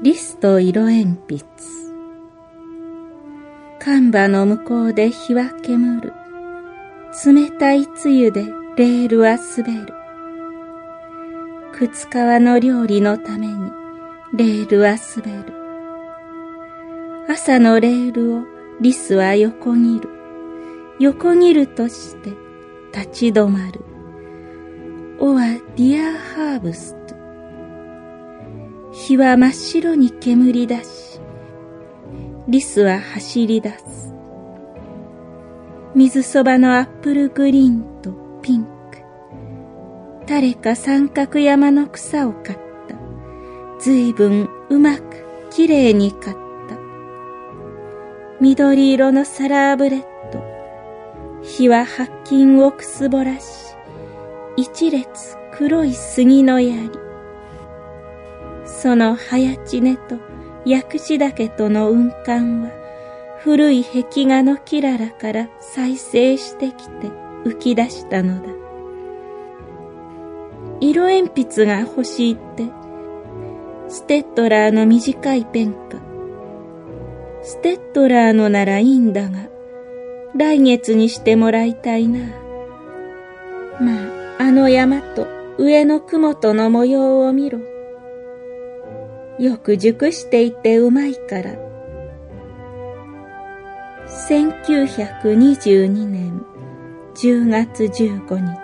リスと色鉛筆。看板の向こうで日は煙る。冷たい梅雨でレールは滑る。靴川の料理のためにレールは滑る。朝のレールをリスは横切る。横切るとして立ち止まる。おはディアハーブスト。火は真っ白に煙出し、リスは走り出す。水そばのアップルグリーンとピンク。誰か三角山の草を刈った。ずいぶんうまくきれいに刈った。緑色のサラーブレッド。火は白金をくすぼらし、一列黒い杉の槍。その早知根と薬師岳との雲間は、古い壁画のきららから再生してきて浮き出したのだ。色鉛筆が欲しいって、ステッドラーの短いペンか。ステッドラーのならいいんだが、来月にしてもらいたいな。まあ、あの山と上の雲との模様を見ろ。よく熟していてうまいから。1922年10月15日。